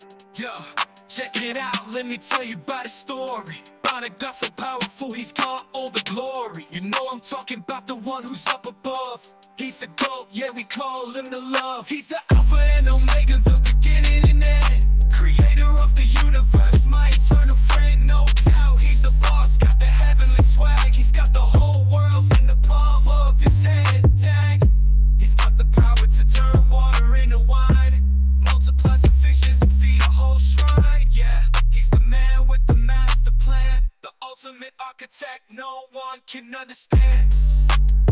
Yo, check it out, let me tell you about his story. About a God so powerful, he's got all the glory. You know I'm talking about the one who's up above. He's the GOAT, yeah, we call him the love. He's the Alpha and Omega, the beginning and end. Creator of the universe, my eternal friend. No doubt, he's the boss, got the heavenly swag. He's got the whole world in the palm of his hand. Dang, he's got the power to turn water into wine, multiply some fishes and feed a whole shrine. Yeah, he's the man with the master plan, the ultimate architect no one can understand.